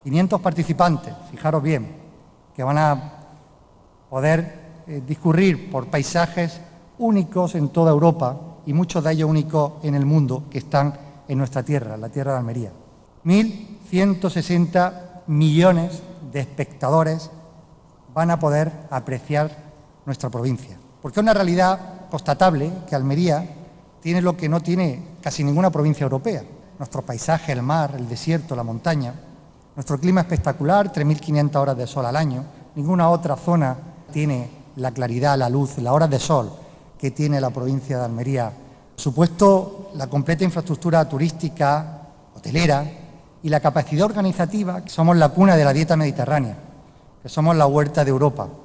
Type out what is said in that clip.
500 participantes, fijaros bien, que van a poder discurrir por paisajes únicos en toda Europa y muchos de ellos únicos en el mundo que están en nuestra tierra, la tierra de Almería. 1.160 millones de espectadores van a poder apreciar nuestra provincia, porque es una realidad constatable que Almería tiene lo que no tiene casi ninguna provincia europea: nuestro paisaje, el mar, el desierto, la montaña, nuestro clima espectacular, 3.500 horas de sol al año. Ninguna otra zona tiene la claridad, la luz, las horas de sol que tiene la provincia de Almería. Por supuesto, la completa infraestructura turística, hotelera y la capacidad organizativa, que somos la cuna de la dieta mediterránea, que somos la huerta de Europa.